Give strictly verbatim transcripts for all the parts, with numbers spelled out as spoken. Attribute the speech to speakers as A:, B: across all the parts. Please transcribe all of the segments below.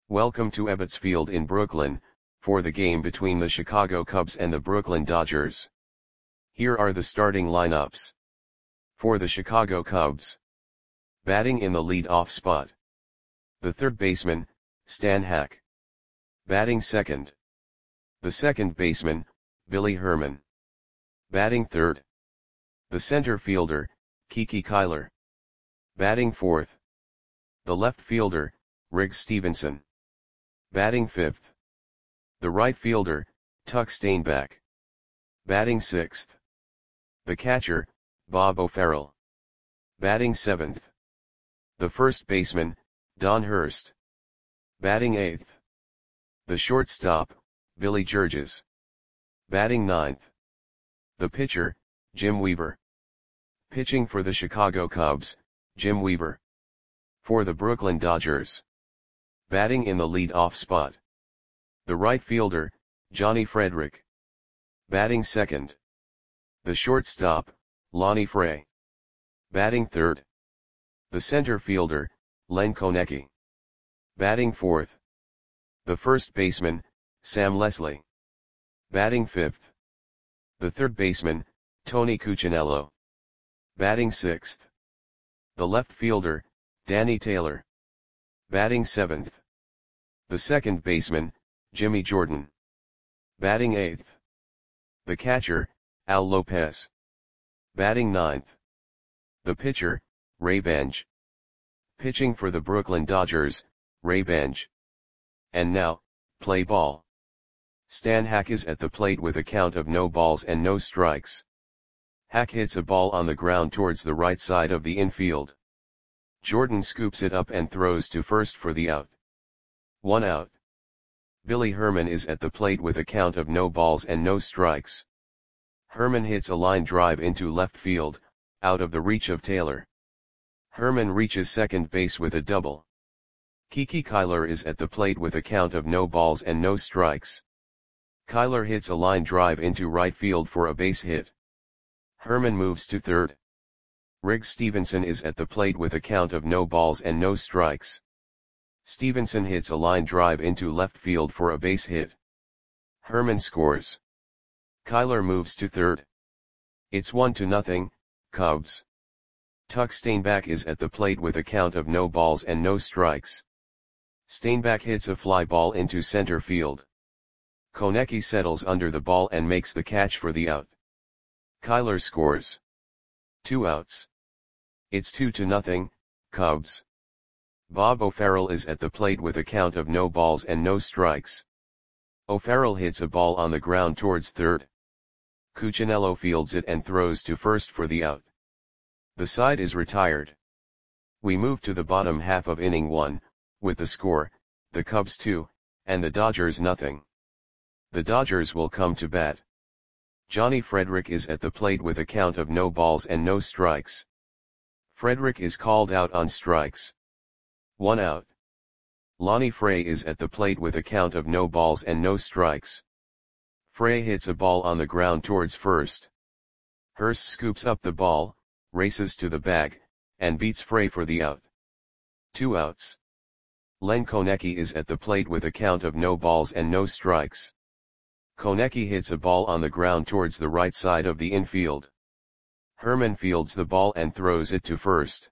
A: Welcome to Ebbets Field in Brooklyn, for the game between the Chicago Cubs and the Brooklyn Dodgers. Here are the starting lineups. For the Chicago Cubs. Batting in the lead-off spot. The third baseman, Stan Hack. Batting second. The second baseman, Billy Herman. Batting third. The center fielder, Kiki Kyler. Batting fourth. The left fielder, Riggs Stephenson. Batting fifth. The right fielder, Tuck Stainback. Batting sixth. The catcher, Bob O'Farrell. Batting seventh. The first baseman, Don Hurst. Batting eighth. The shortstop, Billy Georges. Batting ninth. The pitcher, Jim Weaver. Pitching for the Chicago Cubs, Jim Weaver. For the Brooklyn Dodgers. Batting in the lead-off spot. The right fielder, Johnny Frederick. Batting second. The shortstop, Lonnie Frey. Batting third. The center fielder, Len Konecki. Batting fourth. The first baseman, Sam Leslie. Batting fifth. The third baseman, Tony Cuccinello. Batting sixth. The left fielder, Danny Taylor. Batting seventh. The second baseman, Jimmy Jordan. Batting eighth. The catcher, Al Lopez. Batting ninth. The pitcher, Ray Benj. Pitching for the Brooklyn Dodgers, Ray Benj. And now, play ball. Stan Hack is at the plate with a count of no balls and no strikes. Hack hits a ball on the ground towards the right side of the infield. Jordan scoops it up and throws to first for the out. One out. Billy Herman is at the plate with a count of no balls and no strikes. Herman hits a line drive into left field, out of the reach of Taylor. Herman reaches second base with a double. Kiki Kyler is at the plate with a count of no balls and no strikes. Kyler hits a line drive into right field for a base hit. Herman moves to third. Riggs Stephenson is at the plate with a count of no balls and no strikes. Stephenson hits a line drive into left field for a base hit. Herman scores. Kyler moves to third. It's one to nothing, Cubs. Tuck Stainback is at the plate with a count of no balls and no strikes. Stainback hits a fly ball into center field. Konecki settles under the ball and makes the catch for the out. Kyler scores. Two outs. It's two to nothing, Cubs. Bob O'Farrell is at the plate with a count of no balls and no strikes. O'Farrell hits a ball on the ground towards third. Cuccinello fields it and throws to first for the out. The side is retired. We move to the bottom half of inning one, with the score, the Cubs two, and the Dodgers nothing. The Dodgers will come to bat. Johnny Frederick is at the plate with a count of no balls and no strikes. Frederick is called out on strikes. One out. Lonnie Frey is at the plate with a count of no balls and no strikes. Frey hits a ball on the ground towards first. Hurst scoops up the ball, races to the bag, and beats Frey for the out. Two outs. Len Konecki is at the plate with a count of no balls and no strikes. Konecki hits a ball on the ground towards the right side of the infield. Herman fields the ball and throws it to first.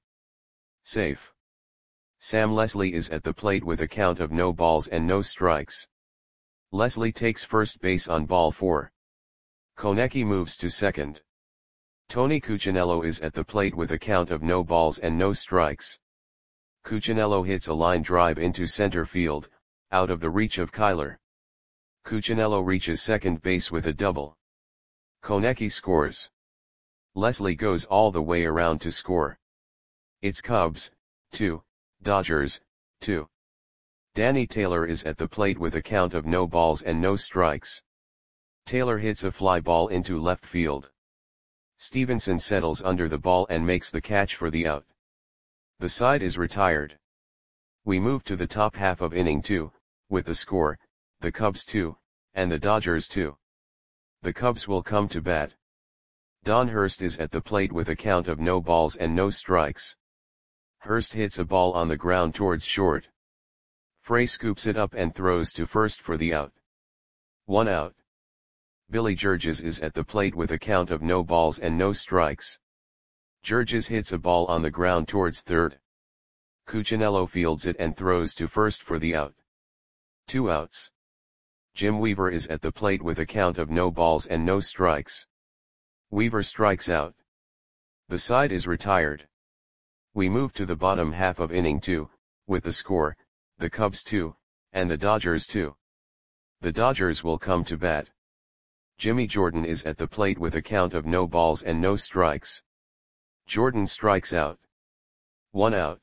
A: Safe. Sam Leslie is at the plate with a count of no balls and no strikes. Leslie takes first base on ball four. Konecki moves to second. Tony Cuccinello is at the plate with a count of no balls and no strikes. Cuccinello hits a line drive into center field, out of the reach of Kyler. Cuccinello reaches second base with a double. Konecki scores. Leslie goes all the way around to score. It's Cubs, two, Dodgers, two. Danny Taylor is at the plate with a count of no balls and no strikes. Taylor hits a fly ball into left field. Stephenson settles under the ball and makes the catch for the out. The side is retired. We move to the top half of inning two, with the score, the Cubs two, and the Dodgers two. The Cubs will come to bat. Don Hurst is at the plate with a count of no balls and no strikes. Hurst hits a ball on the ground towards short. Frey scoops it up and throws to first for the out. One out. Billy Georges is at the plate with a count of no balls and no strikes. Georges hits a ball on the ground towards third. Cuccinello fields it and throws to first for the out. Two outs. Jim Weaver is at the plate with a count of no balls and no strikes. Weaver strikes out. The side is retired. We move to the bottom half of inning two, with the score, the Cubs two, and the Dodgers two. The Dodgers will come to bat. Jimmy Jordan is at the plate with a count of no balls and no strikes. Jordan strikes out. One out.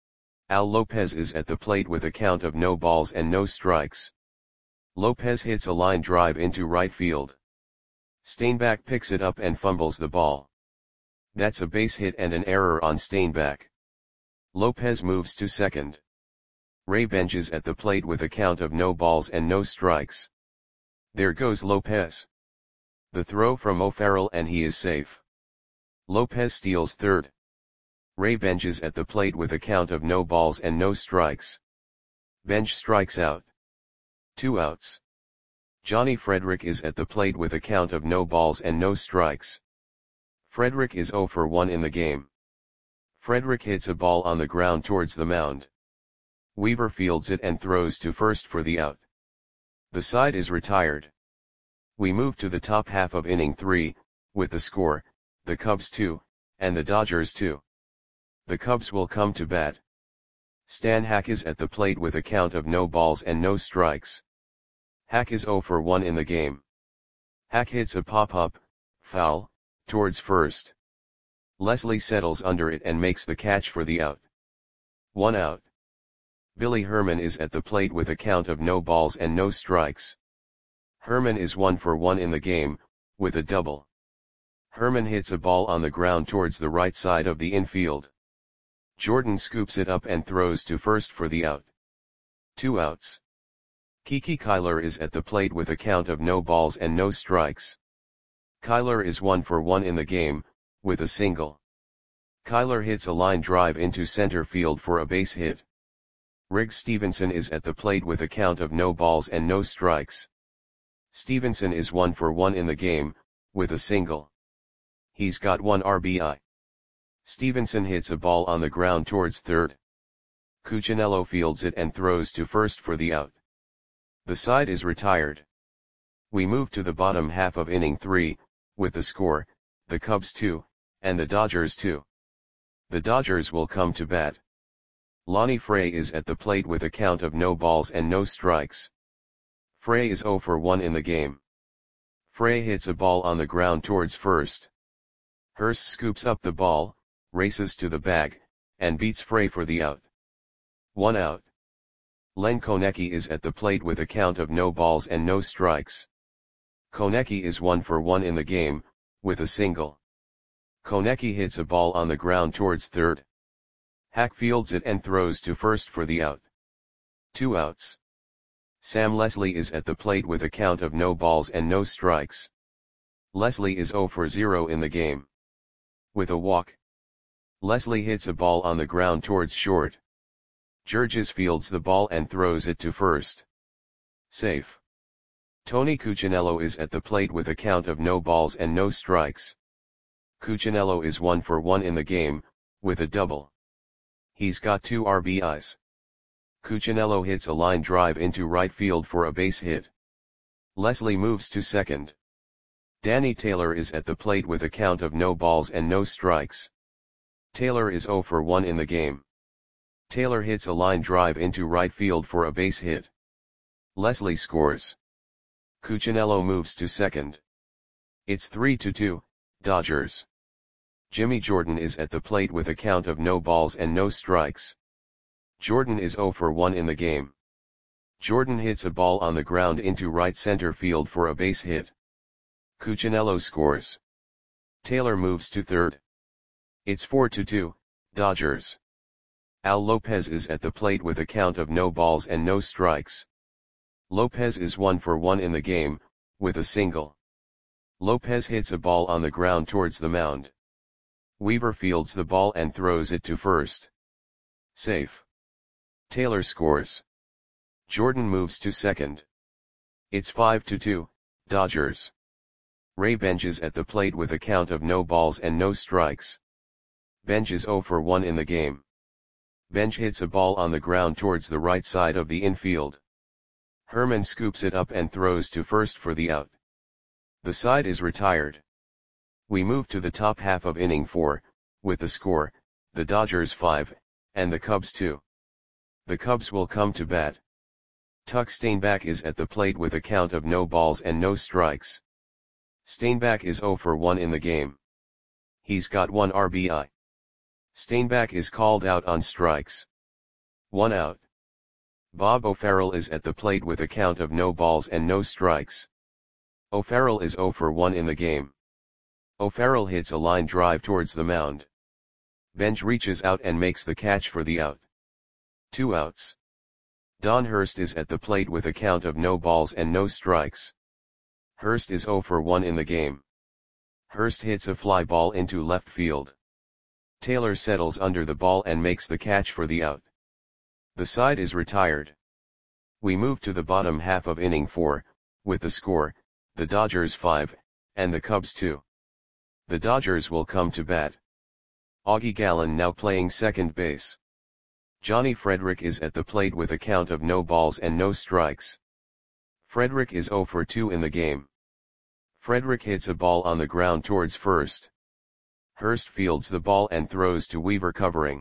A: Al Lopez is at the plate with a count of no balls and no strikes. Lopez hits a line drive into right field. Steinbach picks it up and fumbles the ball. That's a base hit and an error on Steinbach. Lopez moves to second. Ray Bench is at the plate with a count of no balls and no strikes. There goes Lopez. The throw from O'Farrell and he is safe. Lopez steals third. Ray Bench is at the plate with a count of no balls and no strikes. Bench strikes out. Two outs. Johnny Frederick is at the plate with a count of no balls and no strikes. Frederick is oh for one in the game. Frederick hits a ball on the ground towards the mound. Weaver fields it and throws to first for the out. The side is retired. We move to the top half of inning three, with the score, the Cubs two, and the Dodgers two. The Cubs will come to bat. Stan Hack is at the plate with a count of no balls and no strikes. Hack is oh for one in the game. Hack hits a pop-up, foul, towards first. Leslie settles under it and makes the catch for the out. One out. Billy Herman is at the plate with a count of no balls and no strikes. Herman is one for one in the game, with a double. Herman hits a ball on the ground towards the right side of the infield. Jordan scoops it up and throws to first for the out. Two outs. Kiki Kyler is at the plate with a count of no balls and no strikes. Kyler is one for one in the game, with a single. Kyler hits a line drive into center field for a base hit. Riggs Stevenson is at the plate with a count of no balls and no strikes. Stevenson is one for one in the game, with a single. He's got one R B I. Stevenson hits a ball on the ground towards third. Cuccinello fields it and throws to first for the out. The side is retired. We move to the bottom half of inning three, with the score, the Cubs two, and the Dodgers two. The Dodgers will come to bat. Lonnie Frey is at the plate with a count of no balls and no strikes. Frey is oh for one in the game. Frey hits a ball on the ground towards first. Hurst scoops up the ball, races to the bag, and beats Frey for the out. One out. Len Konecki is at the plate with a count of no balls and no strikes. Konecki is one for one in the game, with a single. Konecki hits a ball on the ground towards third. Hack fields it and throws to first for the out. Two outs. Sam Leslie is at the plate with a count of no balls and no strikes. Leslie is oh for zero in the game. With a walk. Leslie hits a ball on the ground towards short. Georges fields the ball and throws it to first. Safe. Tony Cuccinello is at the plate with a count of no balls and no strikes. Cuccinello is one for one in the game, with a double. He's got two R B Is. Cuccinello hits a line drive into right field for a base hit. Leslie moves to second. Danny Taylor is at the plate with a count of no balls and no strikes. Taylor is oh for one in the game. Taylor hits a line drive into right field for a base hit. Leslie scores. Cuccinello moves to second. It's three to two, Dodgers. Jimmy Jordan is at the plate with a count of no balls and no strikes. Jordan is oh for one in the game. Jordan hits a ball on the ground into right center field for a base hit. Cuccinello scores. Taylor moves to third. It's four to two, Dodgers. Al Lopez is at the plate with a count of no balls and no strikes. Lopez is one for one in the game, with a single. Lopez hits a ball on the ground towards the mound. Weaver fields the ball and throws it to first. Safe. Taylor scores. Jordan moves to second. It's five to two, Dodgers. Ray benches at the plate with a count of no balls and no strikes. Bench is zero for one in the game. Bench hits a ball on the ground towards the right side of the infield. Herman scoops it up and throws to first for the out. The side is retired. We move to the top half of inning four, with the score, the Dodgers five, and the Cubs two. The Cubs will come to bat. Tuck Steinbach is at the plate with a count of no balls and no strikes. Steinbach is zero for one in the game. He's got one R B I. Steinbach is called out on strikes. One out. Bob O'Farrell is at the plate with a count of no balls and no strikes. O'Farrell is zero for one in the game. O'Farrell hits a line drive towards the mound. Bench reaches out and makes the catch for the out. Two outs. Don Hurst is at the plate with a count of no balls and no strikes. Hurst is zero for one in the game. Hurst hits a fly ball into left field. Taylor settles under the ball and makes the catch for the out. The side is retired. We move to the bottom half of inning four, with the score, the Dodgers five, and the Cubs two. The Dodgers will come to bat. Augie Gallen now playing second base. Johnny Frederick is at the plate with a count of no balls and no strikes. Frederick is zero for two in the game. Frederick hits a ball on the ground towards first. Hurst fields the ball and throws to Weaver covering.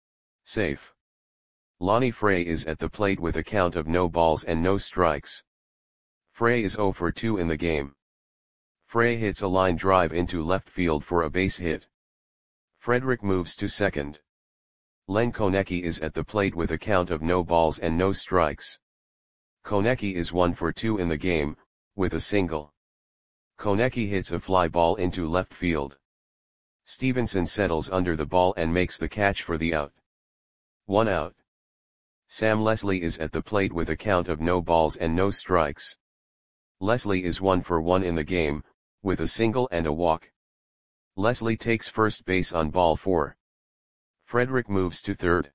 A: Safe. Lonnie Frey is at the plate with a count of no balls and no strikes. Frey is zero for two in the game. Frey hits a line drive into left field for a base hit. Frederick moves to second. Len Konecki is at the plate with a count of no balls and no strikes. Konecki is one for two in the game, with a single. Konecki hits a fly ball into left field. Stevenson settles under the ball and makes the catch for the out. One out. Sam Leslie is at the plate with a count of no balls and no strikes. Leslie is one for one in the game, with a single and a walk. Leslie takes first base on ball four. Frederick moves to third.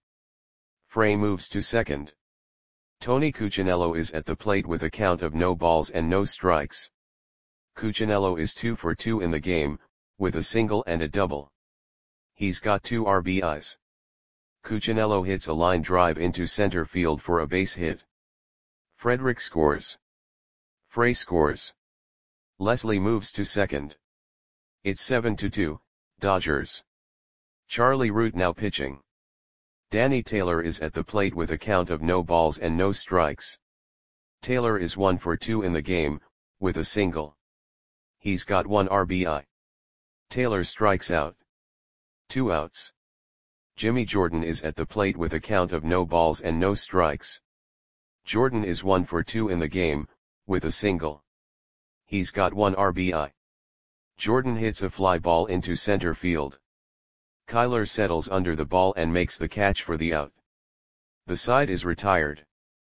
A: Frey moves to second. Tony Cuccinello is at the plate with a count of no balls and no strikes. Cuccinello is two for two in the game, with a single and a double. He's got two R B Is. Cuccinello hits a line drive into center field for a base hit. Frederick scores. Frey scores. Leslie moves to second. It's seven to two, Dodgers. Charlie Root now pitching. Danny Taylor is at the plate with a count of no balls and no strikes. Taylor is one for two in the game, with a single. He's got one R B I. Taylor strikes out. Two outs. Jimmy Jordan is at the plate with a count of no balls and no strikes. Jordan is one for two in the game, with a single. He's got one R B I. Jordan hits a fly ball into center field. Kyler settles under the ball and makes the catch for the out. The side is retired.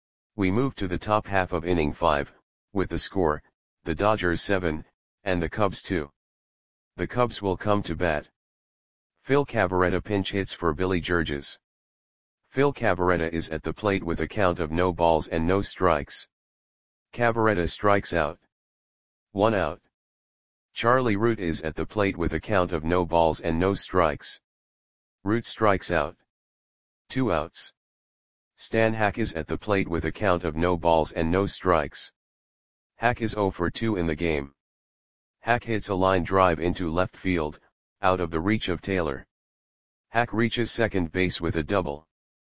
A: We move to the top half of inning five, with the score, the Dodgers seven, and the Cubs two. The Cubs will come to bat. Phil Cavarretta pinch hits for Billy Georges. Phil Cavarretta is at the plate with a count of no balls and no strikes. Cavarretta strikes out. One out. Charlie Root is at the plate with a count of no balls and no strikes. Root strikes out. Two outs. Stan Hack is at the plate with a count of no balls and no strikes. Hack is zero for two in the game. Hack hits a line drive into left field, out of the reach of Taylor. Hack reaches second base with a double.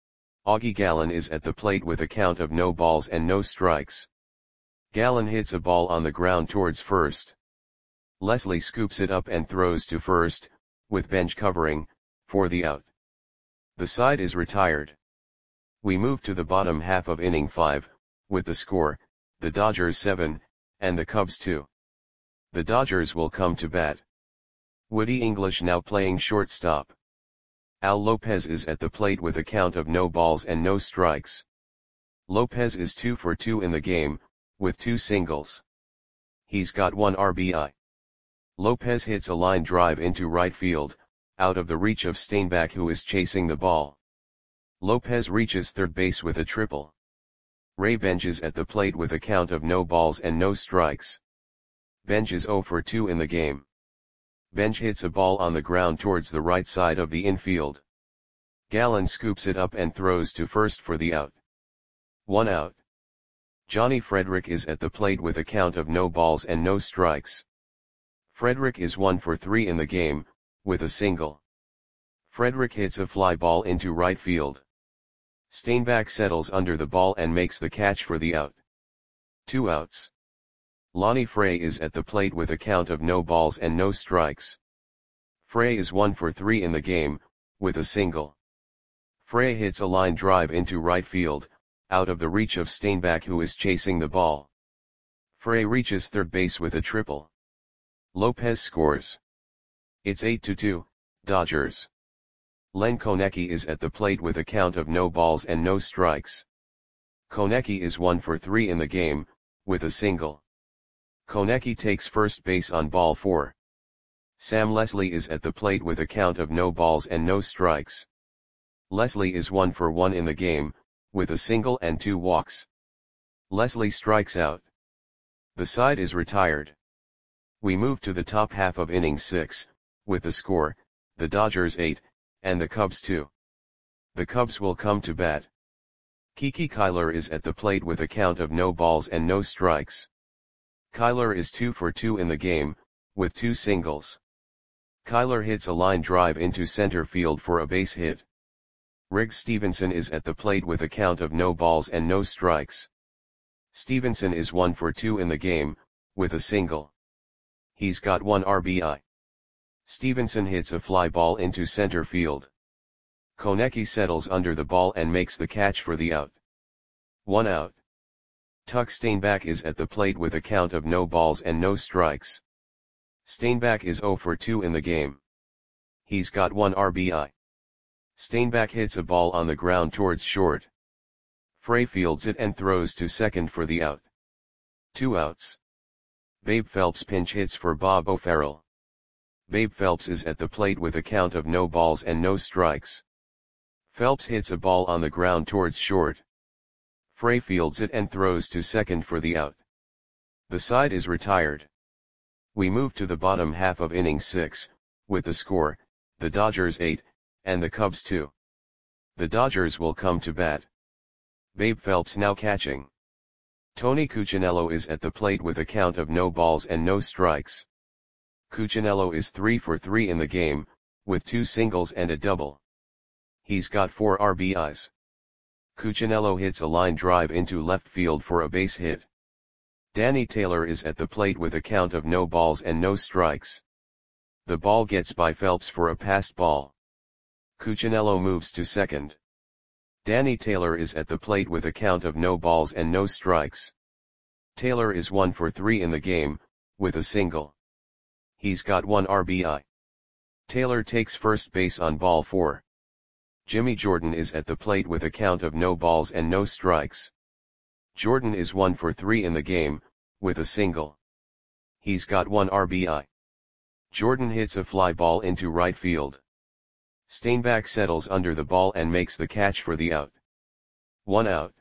A: Augie Gallen is at the plate with a count of no balls and no strikes. Gallen hits a ball on the ground towards first. Leslie scoops it up and throws to first, with bench covering, for the out. The side is retired. We move to the bottom half of inning five, with the score, the Dodgers seven, and the Cubs two. The Dodgers will come to bat. Woody English now playing shortstop. Al Lopez is at the plate with a count of no balls and no strikes. Lopez is two for two in the game, with two singles. He's got one R B I. Lopez hits a line drive into right field, out of the reach of Steinbach, who is chasing the ball. Lopez reaches third base with a triple. Ray Benj at the plate with a count of no balls and no strikes. Benj is zero for two in the game. Benj hits a ball on the ground towards the right side of the infield. Gallen scoops it up and throws to first for the out. One out. Johnny Frederick is at the plate with a count of no balls and no strikes. Frederick is one for three in the game, with a single. Frederick hits a fly ball into right field. Steinbach settles under the ball and makes the catch for the out. Two outs. Lonnie Frey is at the plate with a count of no balls and no strikes. Frey is one for three in the game, with a single. Frey hits a line drive into right field, out of the reach of Steinbach, who is chasing the ball. Frey reaches third base with a triple. Lopez scores. It's eight to two, Dodgers. Len Konecki is at the plate with a count of no balls and no strikes. Konecki is one for three in the game, with a single. Konecki takes first base on ball four. Sam Leslie is at the plate with a count of no balls and no strikes. Leslie is one for one in the game, with a single and two walks. Leslie strikes out. The side is retired. We move to the top half of inning six, with the score, the Dodgers eight, and the Cubs two. The Cubs will come to bat. Kiki Kyler is at the plate with a count of no balls and no strikes. Kyler is two for two in the game, with two singles. Kyler hits a line drive into center field for a base hit. Riggs Stevenson is at the plate with a count of no balls and no strikes. Stevenson is one for two in the game, with a single. He's got one R B I. Stevenson hits a fly ball into center field. Konecki settles under the ball and makes the catch for the out. One out. Tuck Steinbach is at the plate with a count of no balls and no strikes. Steinbach is zero for two in the game. He's got one R B I. Steinbach hits a ball on the ground towards short. Frey fields it and throws to second for the out. Two outs. Babe Phelps pinch hits for Bob O'Farrell. Babe Phelps is at the plate with a count of no balls and no strikes. Phelps hits a ball on the ground towards short. Frey fields it and throws to second for the out. The side is retired. We move to the bottom half of inning six, with the score, the Dodgers eight, and the Cubs two. The Dodgers will come to bat. Babe Phelps now catching. Tony Cuccinello is at the plate with a count of no balls and no strikes. Cuccinello is three for three in the game, with two singles and a double. He's got four R B Is. Cuccinello hits a line drive into left field for a base hit. Danny Taylor is at the plate with a count of no balls and no strikes. The ball gets by Phelps for a passed ball. Cuccinello moves to second. Danny Taylor is at the plate with a count of no balls and no strikes. Taylor is one for three in the game, with a single. He's got one R B I. Taylor takes first base on ball four. Jimmy Jordan is at the plate with a count of no balls and no strikes. Jordan is one for three in the game, with a single. He's got one R B I. Jordan hits a fly ball into right field. Steinbach settles under the ball and makes the catch for the out. One out.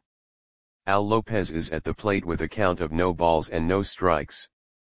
A: Al Lopez is at the plate with a count of no balls and no strikes.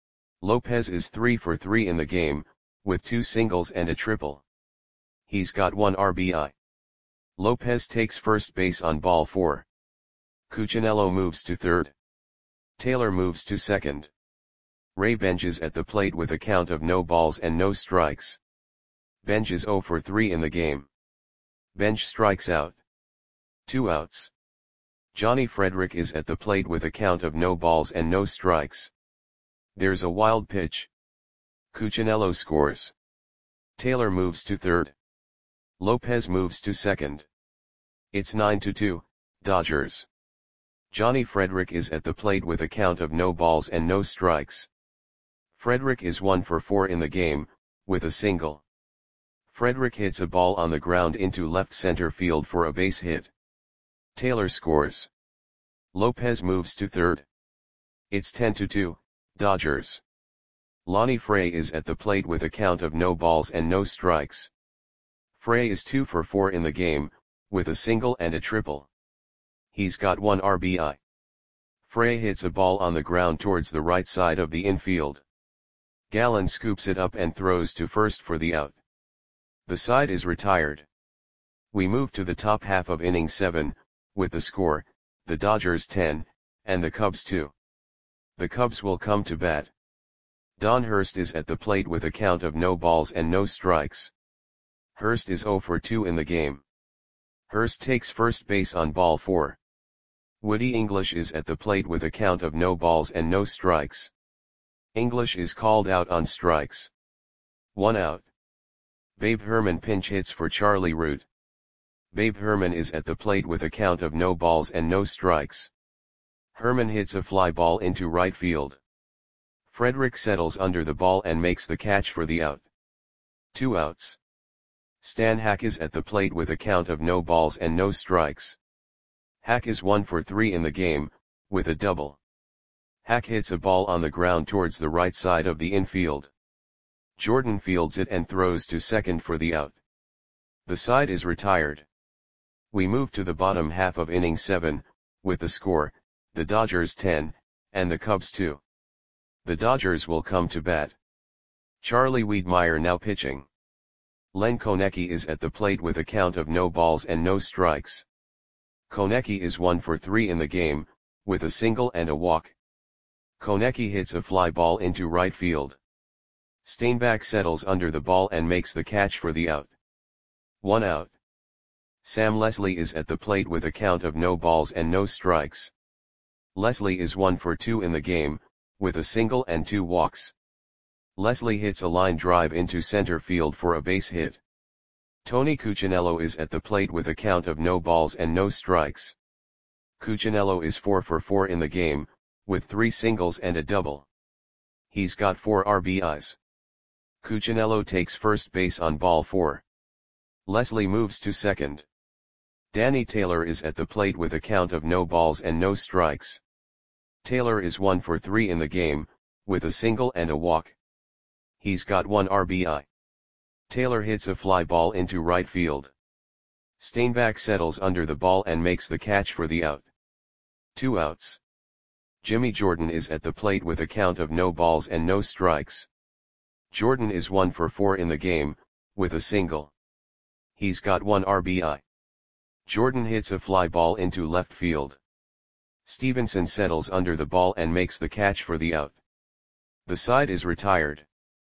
A: Lopez is three for three in the game, with two singles and a triple. He's got one R B I. Lopez takes first base on ball four. Cuccinello moves to third. Taylor moves to second. Ray Benj is at the plate with a count of no balls and no strikes. Benj is zero for three in the game. Benj strikes out. Two outs. Johnny Frederick is at the plate with a count of no balls and no strikes. There's a wild pitch. Cuccinello scores. Taylor moves to third. Lopez moves to second. It's nine to two, Dodgers. Johnny Frederick is at the plate with a count of no balls and no strikes. Frederick is one for four in the game, with a single. Frederick hits a ball on the ground into left center field for a base hit. Taylor scores. Lopez moves to third. It's ten to two, Dodgers. Lonnie Frey is at the plate with a count of no balls and no strikes. Frey is two for four in the game, with a single and a triple. He's got one R B I. Frey hits a ball on the ground towards the right side of the infield. Gallen scoops it up and throws to first for the out. The side is retired. We move to the top half of inning seven, with the score, the Dodgers ten, and the Cubs two. The Cubs will come to bat. Don Hurst is at the plate with a count of no balls and no strikes. Hurst is oh for two in the game. Hurst takes first base on ball four. Woody English is at the plate with a count of no balls and no strikes. English is called out on strikes. One out. Babe Herman pinch hits for Charlie Root. Babe Herman is at the plate with a count of no balls and no strikes. Herman hits a fly ball into right field. Frederick settles under the ball and makes the catch for the out. Two outs. Stan Hack is at the plate with a count of no balls and no strikes. Hack is one for three in the game, with a double. Hack hits a ball on the ground towards the right side of the infield. Jordan fields it and throws to second for the out. The side is retired. We move to the bottom half of inning seven, with the score, the Dodgers ten, and the Cubs two. The Dodgers will come to bat. Charlie Wiedmeyer now pitching. Len Konecki is at the plate with a count of no balls and no strikes. Konecki is one for three in the game, with a single and a walk. Konecki hits a fly ball into right field. Steinbach settles under the ball and makes the catch for the out. One out. Sam Leslie is at the plate with a count of no balls and no strikes. Leslie is one for two in the game, with a single and two walks. Leslie hits a line drive into center field for a base hit. Tony Cuccinello is at the plate with a count of no balls and no strikes. Cuccinello is four for four in the game, with three singles and a double. He's got four R B Is. Cuccinello takes first base on ball four. Leslie moves to second. Danny Taylor is at the plate with a count of no balls and no strikes. Taylor is one for three in the game, with a single and a walk. He's got one R B I. Taylor hits a fly ball into right field. Steinbach settles under the ball and makes the catch for the out. Two outs. Jimmy Jordan is at the plate with a count of no balls and no strikes. Jordan is one for four in the game, with a single. He's got one R B I. Jordan hits a fly ball into left field. Stevenson settles under the ball and makes the catch for the out. The side is retired.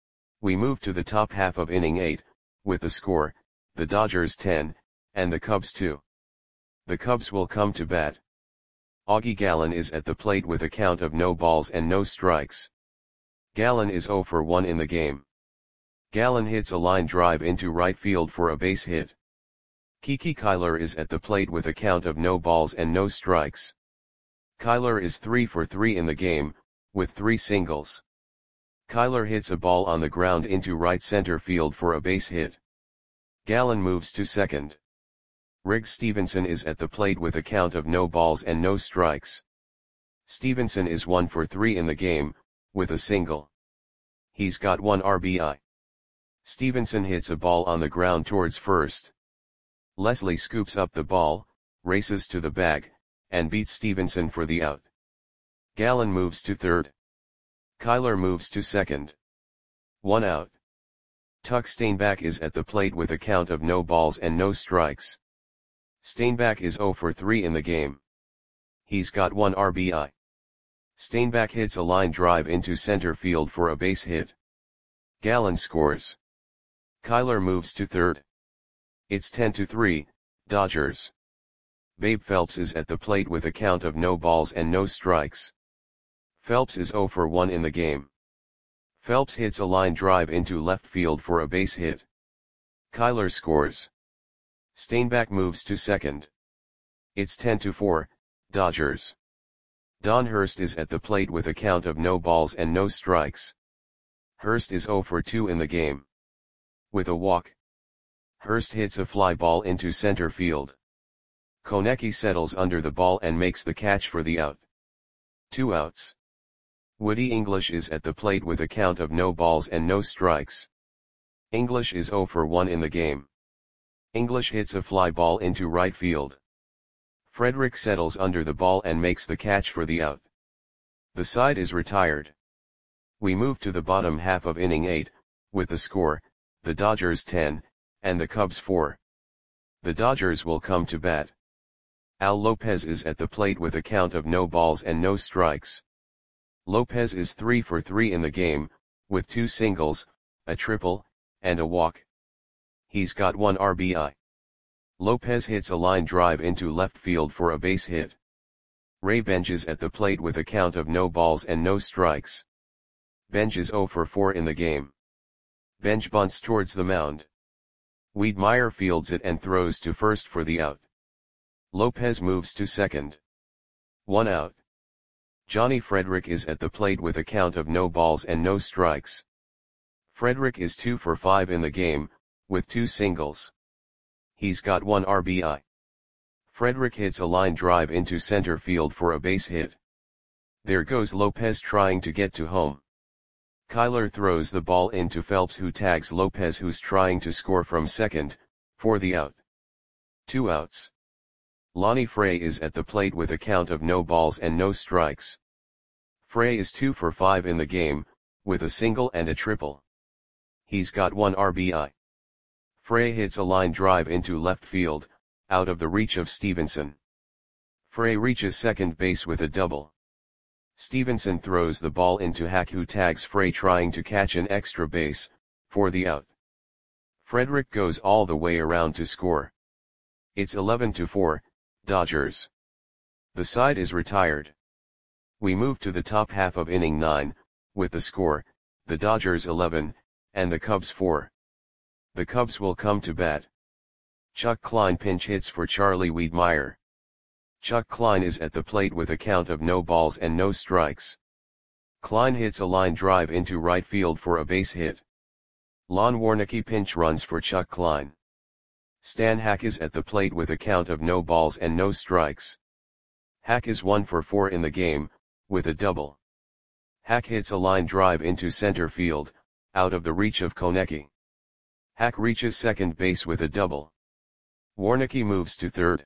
A: We move to the top half of inning eight, with the score, the Dodgers ten, and the Cubs two. The Cubs will come to bat. Augie Gallen is at the plate with a count of no balls and no strikes. Gallen is oh for one in the game. Gallen hits a line drive into right field for a base hit. Kiki Kyler is at the plate with a count of no balls and no strikes. Kyler is three for three in the game, with three singles. Kyler hits a ball on the ground into right center field for a base hit. Gallen moves to second. Riggs Stevenson is at the plate with a count of no balls and no strikes. Stevenson is one for three in the game, with a single. He's got one R B I. Stevenson hits a ball on the ground towards first. Leslie scoops up the ball, races to the bag, and beats Stevenson for the out. Gallen moves to third. Kyler moves to second. One out. Tuck Steinbach is at the plate with a count of no balls and no strikes. Steinbach is oh for three in the game. He's got one R B I. Steinbach hits a line drive into center field for a base hit. Gallen scores. Kyler moves to third. It's ten to three, Dodgers. Babe Phelps is at the plate with a count of no balls and no strikes. Phelps is oh for one in the game. Phelps hits a line drive into left field for a base hit. Kyler scores. Steinbach moves to second. It's ten to four, Dodgers. Don Hurst is at the plate with a count of no balls and no strikes. Hurst is oh for two in the game. With a walk. Hurst hits a fly ball into center field. Konecki settles under the ball and makes the catch for the out. Two outs. Woody English is at the plate with a count of no balls and no strikes. English is oh for one in the game. English hits a fly ball into right field. Frederick settles under the ball and makes the catch for the out. The side is retired. We move to the bottom half of inning eight, with the score, the Dodgers ten, and the Cubs four. The Dodgers will come to bat. Al Lopez is at the plate with a count of no balls and no strikes. Lopez is three for three in the game, with two singles, a triple, and a walk. He's got one R B I. Lopez hits a line drive into left field for a base hit. Ray Benj is at the plate with a count of no balls and no strikes. Benj is zero for four in the game. Benj bunts towards the mound. Wiedmeyer fields it and throws to first for the out. Lopez moves to second. One out. Johnny Frederick is at the plate with a count of no balls and no strikes. Frederick is two for five in the game, with two singles. He's got one R B I. Frederick hits a line drive into center field for a base hit. There goes Lopez trying to get to home. Kyler throws the ball into Phelps, who tags Lopez, who's trying to score from second, for the out. Two outs. Lonnie Frey is at the plate with a count of no balls and no strikes. Frey is two for five in the game, with a single and a triple. He's got one R B I. Frey hits a line drive into left field, out of the reach of Stevenson. Frey reaches second base with a double. Stevenson throws the ball into Hack, who tags Frey trying to catch an extra base, for the out. Frederick goes all the way around to score. It's eleven to four, Dodgers. The side is retired. We move to the top half of inning nine, with the score, the Dodgers eleven, and the Cubs four. The Cubs will come to bat. Chuck Klein pinch hits for Charlie Wiedmeyer. Chuck Klein is at the plate with a count of no balls and no strikes. Klein hits a line drive into right field for a base hit. Lon Warnecke pinch runs for Chuck Klein. Stan Hack is at the plate with a count of no balls and no strikes. Hack is one for four in the game, with a double. Hack hits a line drive into center field, out of the reach of Konecki. Hack reaches second base with a double. Warnecke moves to third.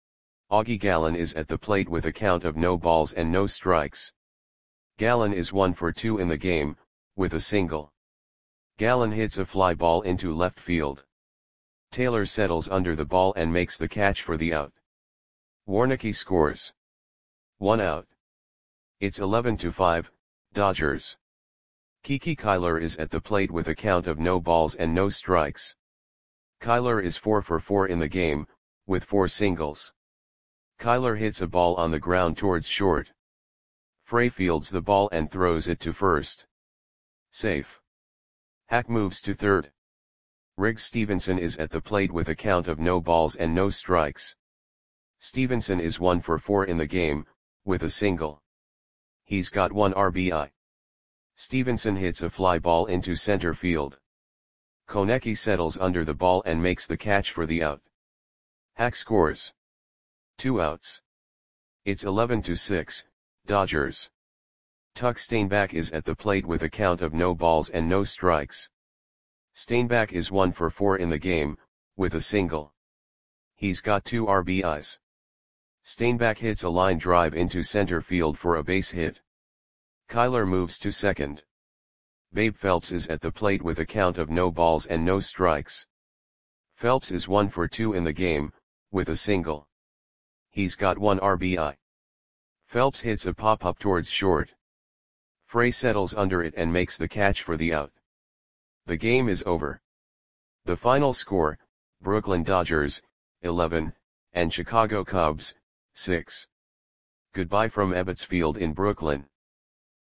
A: Augie Gallen is at the plate with a count of no balls and no strikes. Gallen is one for two in the game, with a single. Gallen hits a fly ball into left field. Taylor settles under the ball and makes the catch for the out. Warnecke scores. One out. It's eleven to five, Dodgers. Kiki Kyler is at the plate with a count of no balls and no strikes. Kyler is four for four in the game, with four singles. Kyler hits a ball on the ground towards short. Frey fields the ball and throws it to first. Safe. Hack moves to third. Riggs Stevenson is at the plate with a count of no balls and no strikes. Stevenson is one for four in the game, with a single. He's got one R B I. Stevenson hits a fly ball into center field. Konecki settles under the ball and makes the catch for the out. Hack scores. Two outs. It's eleven to six, Dodgers. Tuck Steinbach is at the plate with a count of no balls and no strikes. Steinbach is one for four in the game, with a single. He's got two R B Is. Steinbach hits a line drive into center field for a base hit. Kyler moves to second. Babe Phelps is at the plate with a count of no balls and no strikes. Phelps is one for two in the game, with a single. He's got one R B I. Phelps hits a pop-up towards short. Frey settles under it and makes the catch for the out. The game is over. The final score, Brooklyn Dodgers, eleven, and Chicago Cubs, six. Goodbye from Ebbets Field in Brooklyn.